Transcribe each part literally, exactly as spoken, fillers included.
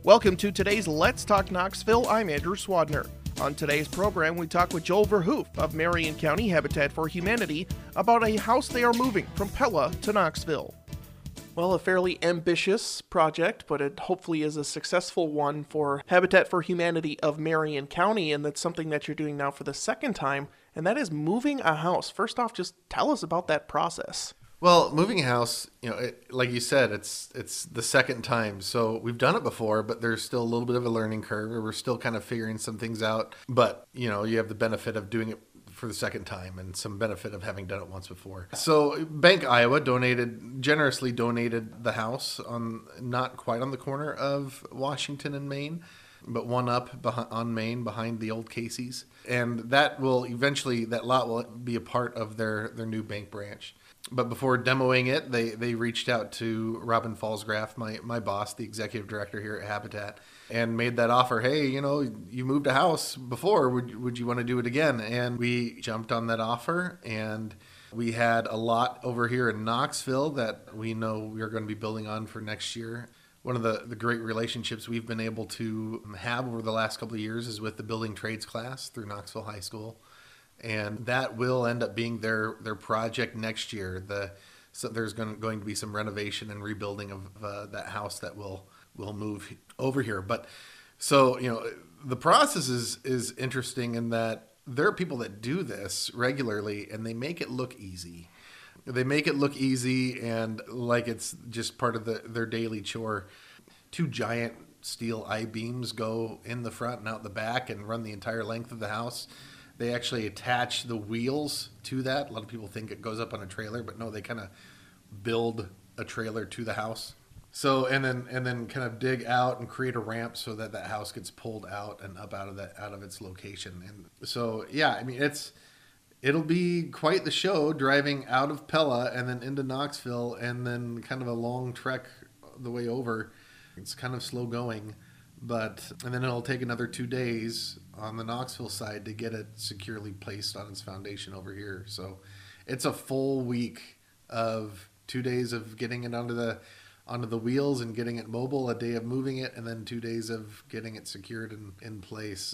Welcome to today's Let's Talk Knoxville. I'm Andrew Swadner. On today's program, we talk with Joel Verhoof of Marion County Habitat for Humanity about a house they are moving from Pella to Knoxville. Well, a fairly ambitious project, but it hopefully is a successful one for Habitat for Humanity of Marion County, and that's something that you're doing now for the second time, and that is moving a house. First off, just tell us about that process. Well, moving a house, you know, it, like you said, it's it's the second time. So we've done it before, but there's still a little bit of a learning curve. We're still kind of figuring some things out. But, you know, you have the benefit of doing it for the second time and some benefit of having done it once before. So Bank Iowa donated, generously donated the house on not quite on the corner of Washington and Main, but one up behind, on Main behind the old Casey's. And that will eventually, that lot will be a part of their, their new bank branch. But before demoing it, they, they reached out to Robin Falsgraf, my, my boss, the executive director here at Habitat, and made that offer. Hey, you know, you moved a house before. Would, would you want to do it again? And we jumped on that offer, and we had a lot over here in Knoxville that we know we are going to be building on for next year. One of the, the great relationships we've been able to have over the last couple of years is with the building trades class through Knoxville High School. And that will end up being their, their project next year. The so there's going to, going to be some renovation and rebuilding of uh, that house that will will move over here. But so, you know, the process is is interesting in that there are people that do this regularly and they make it look easy. They make it look easy and like it's just part of the, their daily chore. Two giant steel I-beams go in the front and out the back and run the entire length of the house. They actually attach the wheels to that. A lot of people think it goes up on a trailer, but no, they kind of build a trailer to the house. So, and then and then kind of dig out and create a ramp so that that house gets pulled out and up out of that out of its location. And so, yeah, I mean, it's it'll be quite the show driving out of Pella and then into Knoxville and then kind of a long trek the way over. It's kind of slow going. But, and then it'll take another two days on the Knoxville side to get it securely placed on its foundation over here. So it's a full week of two days of getting it onto the, onto the wheels and getting it mobile, a day of moving it, and then two days of getting it secured in, in place.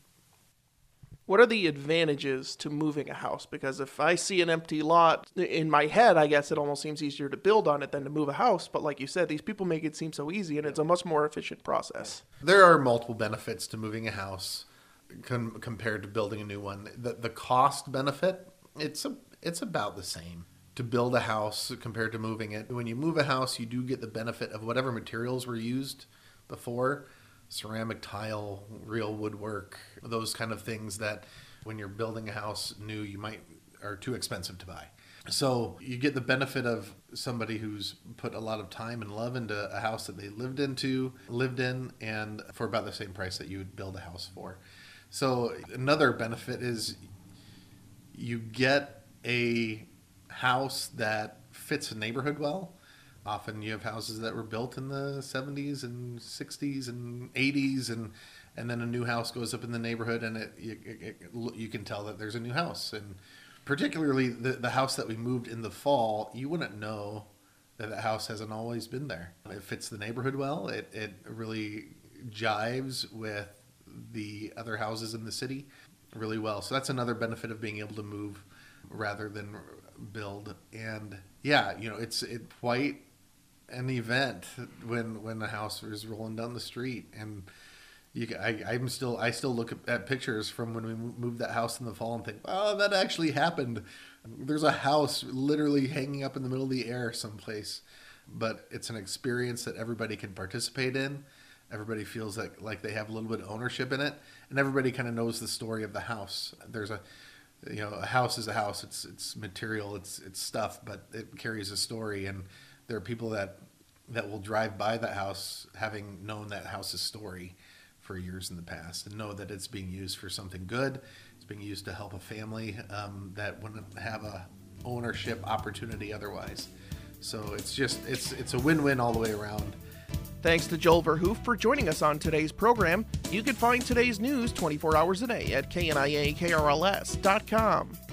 What are the advantages to moving a house? Because if I see an empty lot, in my head, I guess it almost seems easier to build on it than to move a house. But like you said, these people make it seem so easy, and it's a much more efficient process. There are multiple benefits to moving a house com- compared to building a new one. The, the cost benefit, it's a, it's about the same to build a house compared to moving it. When you move a house, you do get the benefit of whatever materials were used before. Ceramic tile, real woodwork, those kind of things that when you're building a house new, you might are too expensive to buy. So you get the benefit of somebody who's put a lot of time and love into a house that they lived into, lived in, and for about the same price that you would build a house for. So another benefit is you get a house that fits the neighborhood well. Often you have houses that were built in the seventies and sixties and eighties, and and then a new house goes up in the neighborhood, and it you, it, you can tell that there's a new house. And particularly the, the house that we moved in the fall, you wouldn't know that the house hasn't always been there. It fits the neighborhood well. It, it really jives with the other houses in the city really well. So that's another benefit of being able to move rather than build. And yeah, you know, it's it quite an event when when the house is rolling down the street, and you I, I'm still I still look at, at pictures from when we moved that house in the fall and think, oh, that actually happened. There's a house literally hanging up in the middle of the air someplace, but it's an experience that everybody can participate in. Everybody feels like like they have a little bit of ownership in it, and everybody kind of knows the story of the house. There's a you know a house is a house. It's it's material. It's it's stuff, but it carries a story. And there are people that that will drive by that house having known that house's story for years in the past and know that it's being used for something good. It's being used to help a family um, that wouldn't have a ownership opportunity otherwise. So it's just it's it's a win-win all the way around. Thanks to Joel Verhoof for joining us on today's program. You can find today's news twenty-four hours a day at K N I A K R L S dot com.